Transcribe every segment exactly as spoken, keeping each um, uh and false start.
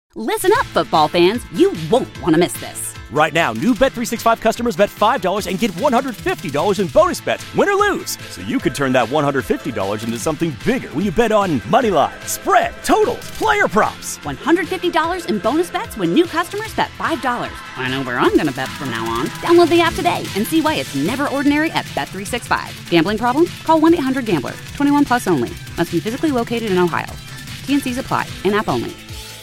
Listen up, football fans. You won't want to miss this. Right now, new Bet three sixty-five customers bet five dollars and get one hundred fifty dollars in bonus bets, win or lose. So you could turn that one hundred fifty dollars into something bigger when you bet on money line, spread, totals, player props. one hundred fifty dollars in bonus bets when new customers bet five dollars. I know where I'm going to bet from now on. Download the app today and see why it's never ordinary at Bet three sixty-five. Gambling problem? Call one eight hundred gambler. twenty-one plus only. Must be physically located in Ohio. T N Cs apply. In-app only.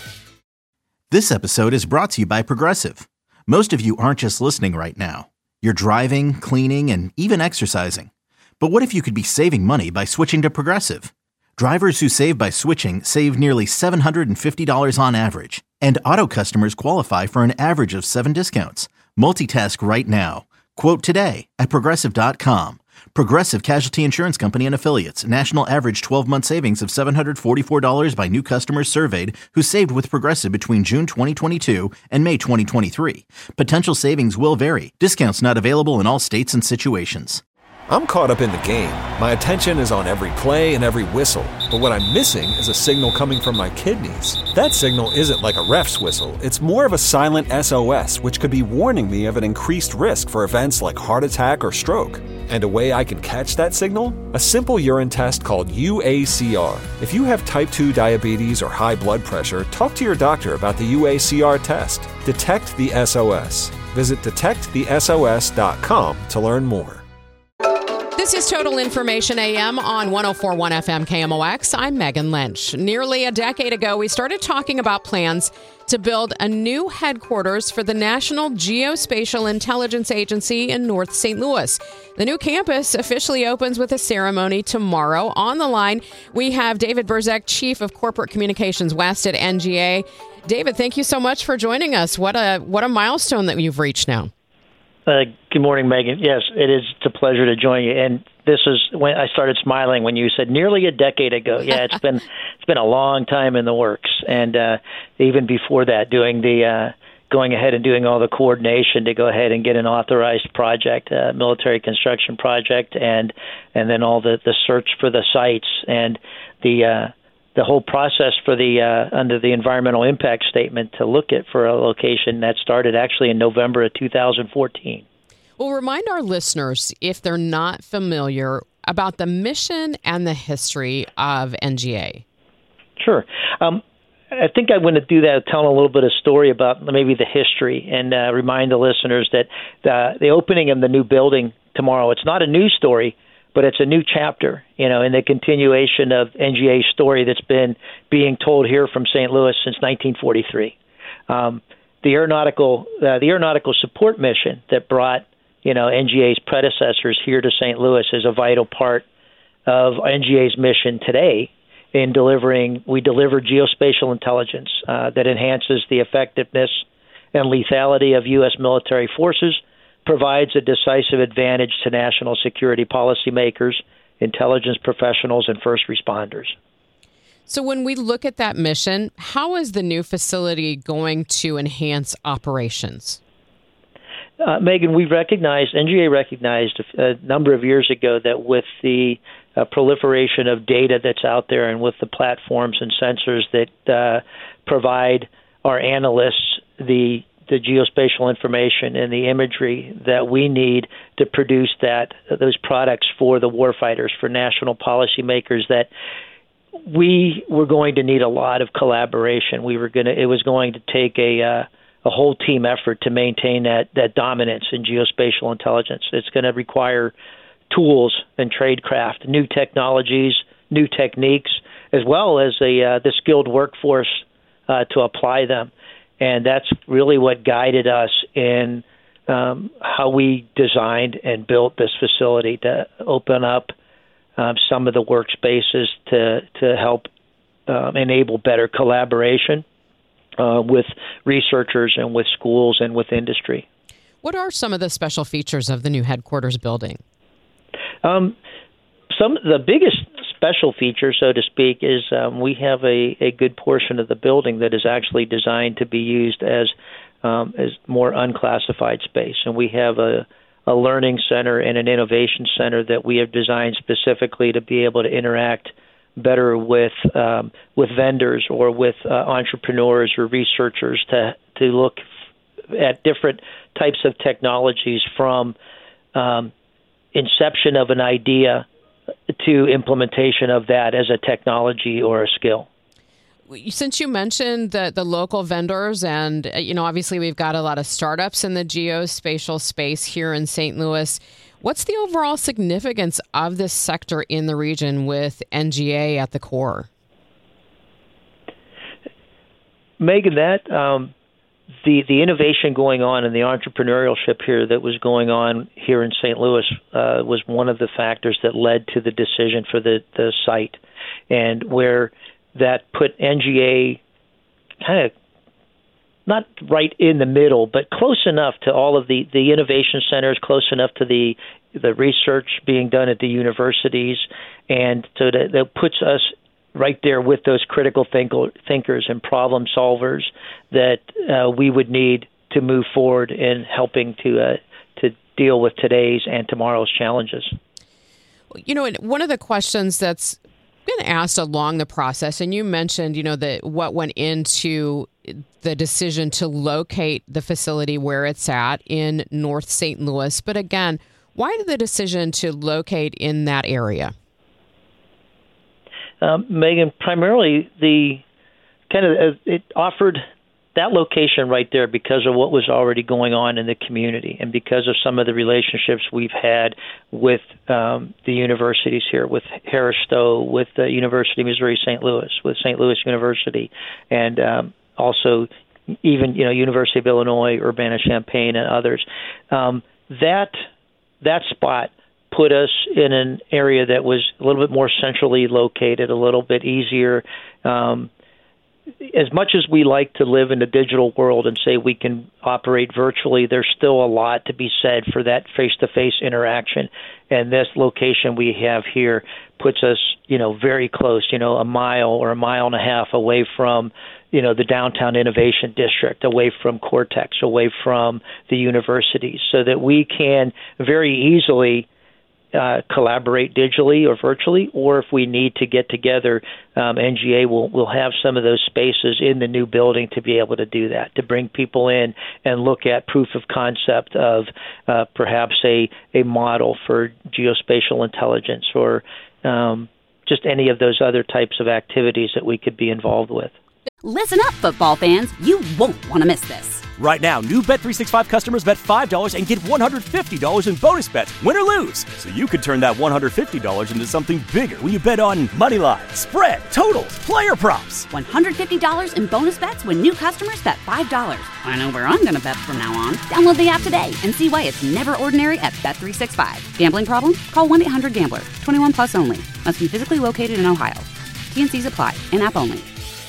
This episode is brought to you by Progressive. Most of you aren't just listening right now. You're driving, cleaning, and even exercising. But what if you could be saving money by switching to Progressive? Drivers who save by switching save nearly seven hundred fifty dollars on average. And auto customers qualify for an average of seven discounts. Multitask right now. Quote today at Progressive dot com. Progressive Casualty Insurance Company and Affiliates. National average twelve-month savings of seven hundred forty-four dollars by new customers surveyed who saved with Progressive between June twenty twenty-two and May twenty twenty-three. Potential savings will vary. Discounts not available in all states and situations. I'm caught up in the game. My attention is on every play and every whistle. But what I'm missing is a signal coming from my kidneys. That signal isn't like a ref's whistle. It's more of a silent S O S, which could be warning me of an increased risk for events like heart attack or stroke. And a way I can catch that signal? A simple urine test called U A C R. If you have type two diabetes or high blood pressure, talk to your doctor about the U A C R test. Detect the S O S. Visit detect the S O S dot com to learn more. This is Total Information A M on one oh four point one F M K M O X. I'm Megan Lynch. Nearly a decade ago, we started talking about plans to build a new headquarters for the National Geospatial Intelligence Agency in North Saint Louis. The new campus officially opens with a ceremony tomorrow. On the line, we have David Burzek, Chief of Corporate Communications West at N G A. David, thank you so much for joining us. What a what a milestone that you've reached now. Uh, good morning, Megan. Yes, it is it's a pleasure to join you. And this is when I started smiling when you said nearly a decade ago. Yeah, it's been it's been a long time in the works, and uh, even before that, doing the uh, going ahead and doing all the coordination to go ahead and get an authorized project, uh, military construction project, and and then all the, the search for the sites and the uh, the whole process for the uh, under the environmental impact statement to look at for a location that started actually in November of two thousand fourteen. Well, remind our listeners, if they're not familiar, about the mission and the history of N G A. Sure. Um, I think I want to do that, tell a little bit of story about maybe the history and uh, remind the listeners that the, the opening of the new building tomorrow, it's not a news story, but it's a new chapter, you know, in the continuation of N G A's story that's been being told here from Saint Louis since nineteen forty-three. Um, the aeronautical uh, the aeronautical support mission that brought, you know, N G A's predecessors here to Saint Louis is a vital part of N G A's mission today in delivering. We deliver geospatial intelligence uh, that enhances the effectiveness and lethality of U S military forces, provides a decisive advantage to national security policymakers, intelligence professionals, and first responders. So when we look at that mission, how is the new facility going to enhance operations? Uh, Megan, we recognized, N G A recognized a, a number of years ago that with the uh, proliferation of data that's out there and with the platforms and sensors that uh, provide our analysts the the geospatial information and the imagery that we need to produce that those products for the warfighters, for national policymakers, that we were going to need a lot of collaboration. We were going to, it was going to take a uh, a whole team effort to maintain that that dominance in geospatial intelligence. It's going to require tools and tradecraft, new technologies, new techniques, as well as a uh, the skilled workforce uh, to apply them. And that's really what guided us in um, how we designed and built this facility to open up um, some of the workspaces to to help um, enable better collaboration uh, with researchers and with schools and with industry. What are some of the special features of the new headquarters building? Um, some the biggest special feature, so to speak, is um, we have a, a good portion of the building that is actually designed to be used as um, as more unclassified space. And we have a, a learning center and an innovation center that we have designed specifically to be able to interact better with um, with vendors or with uh, entrepreneurs or researchers to to look at different types of technologies from um, inception of an idea to implementation of that as a technology or a skill. Since you mentioned the, the local vendors and, you know, obviously we've got a lot of startups in the geospatial space here in Saint Louis, what's the overall significance of this sector in the region with N G A at the core? Megan, that um, the the innovation going on and the entrepreneurship here that was going on here in Saint Louis uh, was one of the factors that led to the decision for the, the site, and where that put N G A kind of not right in the middle, but close enough to all of the, the innovation centers, close enough to the the research being done at the universities, and so that, that puts us right there with those critical think- thinkers and problem solvers that uh, we would need to move forward in helping to uh, to deal with today's and tomorrow's challenges. You know, one of the questions that's been asked along the process, and you mentioned, you know, that what went into the decision to locate the facility where it's at in North Saint Louis. But again, why the decision to locate in that area? Um, Megan, primarily the kind of uh, it offered that location right there because of what was already going on in the community and because of some of the relationships we've had with um, the universities here, with Harris Stowe, with the University of Missouri Saint Louis, with Saint Louis University, and um, also even, you know, University of Illinois, Urbana-Champaign, and others. Um, that that spot put us in an area that was a little bit more centrally located, a little bit easier. Um, as much as we like to live in the digital world and say we can operate virtually, there's still a lot to be said for that face-to-face interaction. And this location we have here puts us, you know, very close, you know, a mile or a mile and a half away from, you know, the downtown innovation district, away from Cortex, away from the universities, so that we can very easily Uh, collaborate digitally or virtually, or if we need to get together, um, N G A will will have some of those spaces in the new building to be able to do that, to bring people in and look at proof of concept of uh, perhaps a, a model for geospatial intelligence or um, just any of those other types of activities that we could be involved with. Listen up, football fans. You won't want to miss this. Right now, new Bet three sixty-five customers bet five dollars and get one hundred fifty dollars in bonus bets, win or lose. So you could turn that one hundred fifty dollars into something bigger when you bet on money line, spread, totals, player props. one hundred fifty dollars in bonus bets when new customers bet five dollars. I know where I'm going to bet from now on. Download the app today and see why it's never ordinary at Bet three sixty-five. Gambling problem? Call one eight hundred gambler. twenty-one plus only. Must be physically located in Ohio. T N Cs apply. In-app only.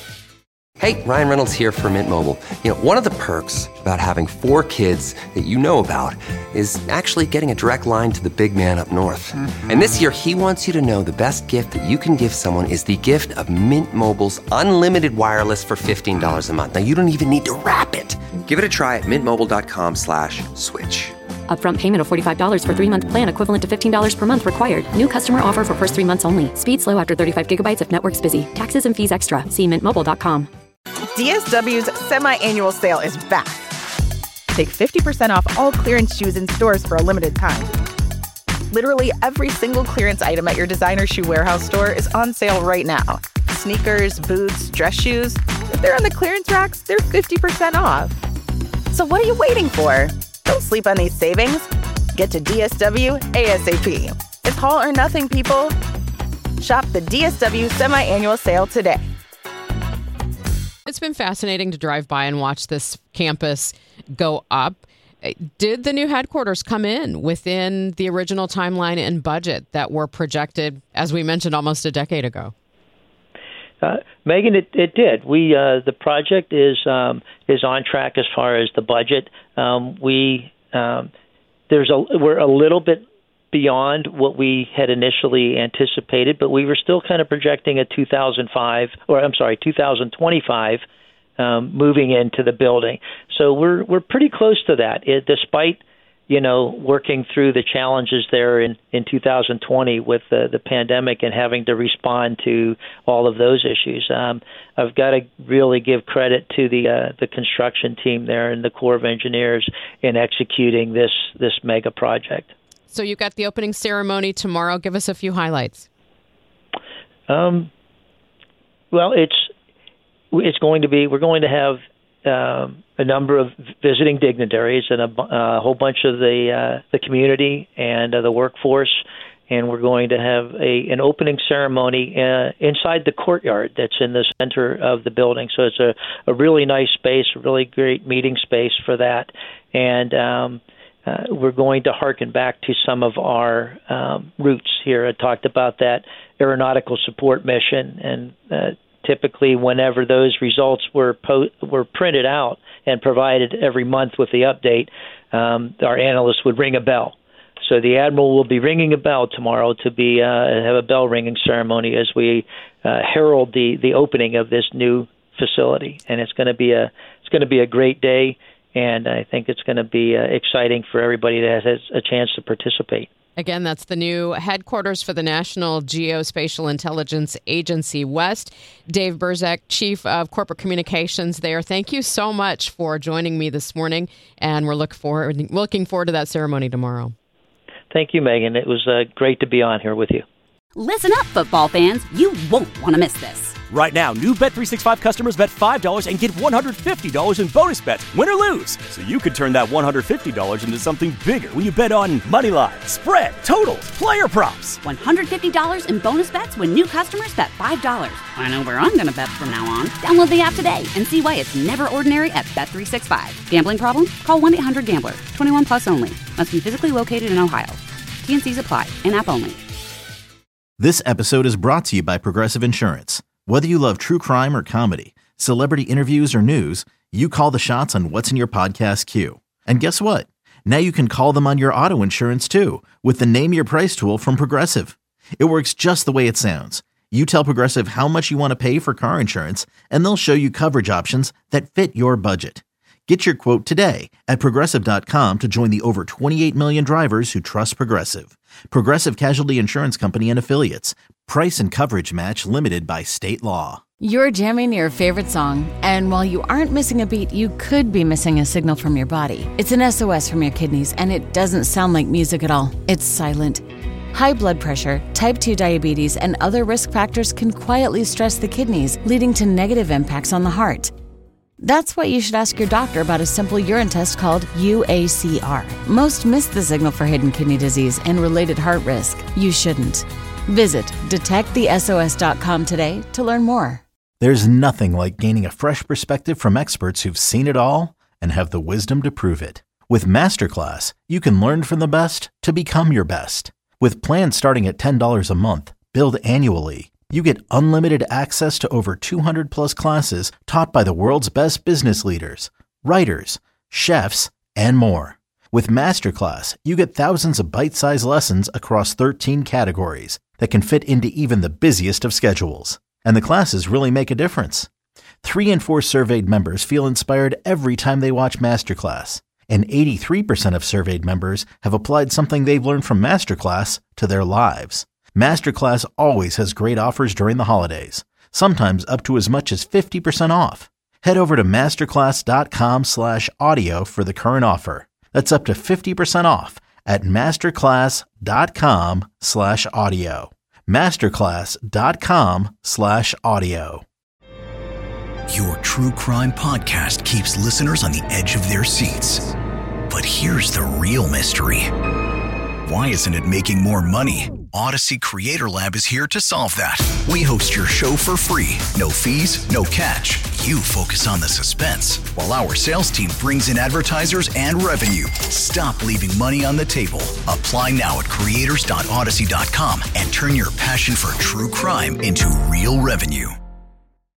Hey, Ryan Reynolds here for Mint Mobile. You know, one of the perks about having four kids that you know about is actually getting a direct line to the big man up north. Mm-hmm. And this year, he wants you to know the best gift that you can give someone is the gift of Mint Mobile's unlimited wireless for fifteen dollars a month. Now, you don't even need to wrap it. Give it a try at mintmobile.com slash switch. Upfront payment of forty-five dollars for three-month plan equivalent to fifteen dollars per month required. New customer offer for first three months only. Speed slow after thirty-five gigabytes if network's busy. Taxes and fees extra. See mint mobile dot com. D S W's semi-annual sale is back. Take fifty percent off all clearance shoes in stores for a limited time. Literally every single clearance item at your designer shoe warehouse store is on sale right now. Sneakers, boots, dress shoes. If they're on the clearance racks, they're fifty percent off. So what are you waiting for? Don't sleep on these savings. Get to D S W ASAP. It's haul or nothing, people. Shop the D S W semi-annual sale today. It's been fascinating to drive by and watch this campus go up. Did the new headquarters come in within the original timeline and budget that were projected, as we mentioned, almost a decade ago? Uh, Megan, it, it did. We uh, the project is um, is on track as far as the budget. Um, we um, there's a we're a little bit beyond what we had initially anticipated, but we were still kind of projecting a two thousand five, or I'm sorry, two thousand twenty-five um, moving into the building. So we're we're pretty close to that. It, despite you know, working through the challenges there in, in two thousand twenty with the, the pandemic and having to respond to all of those issues. Um, I've got to really give credit to the uh, the construction team there and the Corps of Engineers in executing this this mega project. So you've got the opening ceremony tomorrow. Give us a few highlights. Um, well, it's it's going to be we're going to have um, a number of visiting dignitaries and a, a whole bunch of the uh, the community and uh, the workforce, and we're going to have a an opening ceremony uh, inside the courtyard that's in the center of the building. So it's a, a really nice space, a really great meeting space for that, and um, uh, we're going to harken back to some of our um, roots here. I talked about that aeronautical support mission, and uh, typically whenever those results were po- were printed out and provided every month with the update, um, our analysts would ring a bell. So the Admiral will be ringing a bell tomorrow to be uh, have a bell ringing ceremony as we uh, herald the, the opening of this new facility, and it's going to be a it's going to be a great day, and I think it's going to be uh, exciting for everybody that has a chance to participate. Again, that's the new headquarters for the National Geospatial Intelligence Agency West. Dave Burzek, Chief of Corporate Communications there. Thank you so much for joining me this morning, and we're look forward, looking forward to that ceremony tomorrow. Thank you, Megan. It was uh, great to be on here with you. Listen up, football fans. You won't want to miss this. Right now, new Bet three sixty-five customers bet five dollars and get one hundred fifty dollars in bonus bets, win or lose. So you could turn that one hundred fifty dollars into something bigger when you bet on money line, spread, totals, player props. one hundred fifty dollars in bonus bets when new customers bet five dollars. I know where I'm going to bet from now on. Download the app today and see why it's never ordinary at Bet three sixty-five. Gambling problem? Call one eight hundred gambler. twenty-one plus only. Must be physically located in Ohio. T and C's apply. In-app only. This episode is brought to you by Progressive Insurance. Whether you love true crime or comedy, celebrity interviews or news, you call the shots on what's in your podcast queue. And guess what? Now you can call them on your auto insurance too with the Name Your Price tool from Progressive. It works just the way it sounds. You tell Progressive how much you want to pay for car insurance, and they'll show you coverage options that fit your budget. Get your quote today at Progressive dot com to join the over twenty-eight million drivers who trust Progressive. Progressive Casualty Insurance Company and Affiliates. Price and coverage match limited by state law. You're jamming your favorite song, and while you aren't missing a beat, you could be missing a signal from your body. It's an S O S from your kidneys, and it doesn't sound like music at all. It's silent. High blood pressure, type two diabetes, and other risk factors can quietly stress the kidneys, leading to negative impacts on the heart. That's why you should ask your doctor about a simple urine test called U A C R. Most miss the signal for hidden kidney disease and related heart risk. You shouldn't. Visit detect the S O S dot com today to learn more. There's nothing like gaining a fresh perspective from experts who've seen it all and have the wisdom to prove it. With Masterclass, you can learn from the best to become your best. With plans starting at ten dollars a month, billed annually, you get unlimited access to over two hundred plus classes taught by the world's best business leaders, writers, chefs, and more. With Masterclass, you get thousands of bite-sized lessons across thirteen categories that can fit into even the busiest of schedules. And the classes really make a difference. Three in four surveyed members feel inspired every time they watch Masterclass. And eighty-three percent of surveyed members have applied something they've learned from Masterclass to their lives. Masterclass always has great offers during the holidays, sometimes up to as much as fifty percent off. Head over to masterclass.com slash audio for the current offer. That's up to fifty percent off at masterclass.com slash audio. Masterclass.com slash audio. Your true crime podcast keeps listeners on the edge of their seats. But here's the real mystery. Why isn't it making more money? Odyssey Creator Lab is here to solve that. We host your show for free. No fees, no catch. You focus on the suspense, while our sales team brings in advertisers and revenue. Stop leaving money on the table. Apply now at creators dot odyssey dot com and turn your passion for true crime into real revenue.